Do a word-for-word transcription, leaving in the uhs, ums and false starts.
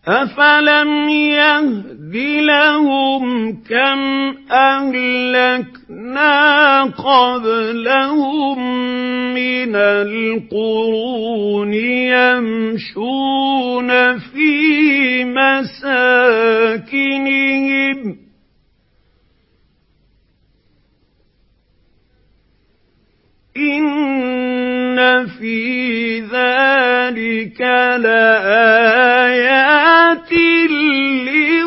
أَفَلَمْ يَهْدِ لَهُمْ كَمْ أَهْلَكْنَا قَبْلَهُم مِّنَ الْقُرُونِ يَمْشُونَ فِي مَسَاكِنِهِمْ ۗ إِنَّ فِي ذَٰلِكَ لَآيَاتٍ